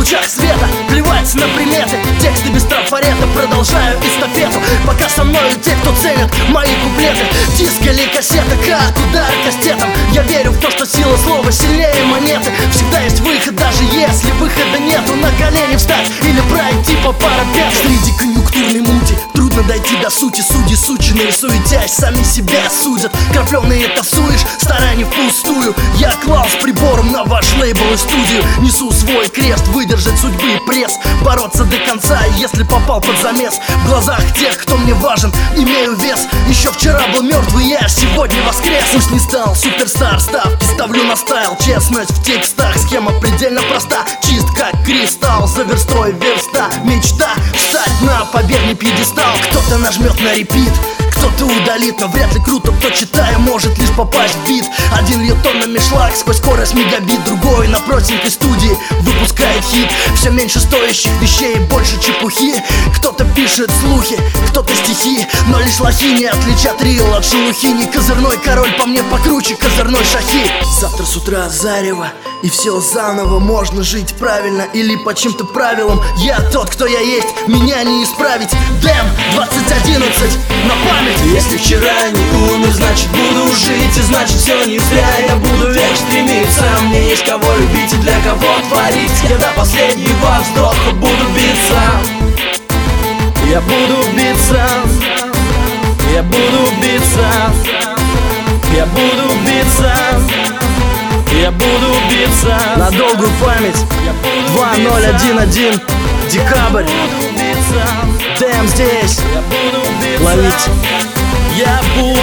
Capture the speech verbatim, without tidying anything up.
лучах света, плевать на приметы, тексты без трафарета, продолжаю эстафету. Пока со мною те, кто ценят мои куплеты. Диск или кассета, как удар кастетом. Я верю в то, что сила слова сильнее монеты. Всегда есть выход, даже если выхода нету. На колени встать или пройти по парапету. Среди конъюнктурной мути трудно дойти до сути. Судьи сученые, суетясь, сами себя судят. Крапленые тасуешь, старания впустую. Я клал с прибором на ваш лейбл и студию. Несу свой крест, выдержать судьбы и пресс, бороться до конца, если попал под замес. В глазах тех, кто мне важен, имею вес. Еще вчера был мертвый, я сегодня воскрес. Пусть не стал суперстар, ставки ставлю на стайл. Честность в текстах, схема предельно проста. Чист как кристалл, за верстой верста. Мечта встать на победный пьедестал. Кто-то нажмет на репит, кто-то удалит, но вряд ли круто, кто, читая, может лишь попасть в бит. Один льет тоннами шлак сквозь скорость мегабит, другой на простенькой студии выпускает хит. Все меньше стоящих вещей, больше чепухи. Кто-то пишет слухи, кто-то стихи, но лишь лохи не отличат рил от шелухи. Не козырной король, по мне покруче козырной шахи. Завтра с утра зарево, и все заново. Можно жить правильно или по чьим-то правилам. Я тот, кто я есть, меня не исправить. Дэм, двадцать одиннадцать, на память. Если вчера не умер, значит буду жить. И значит все не зря, я буду век стремиться. Мне есть кого любить и для кого творить. Я до последнего вздоха буду биться. Я буду биться. Я буду биться. Я буду биться. Я буду биться. На долгую память. Два ноль один один, декабрь. Дэм здесь. Ловить. Я буду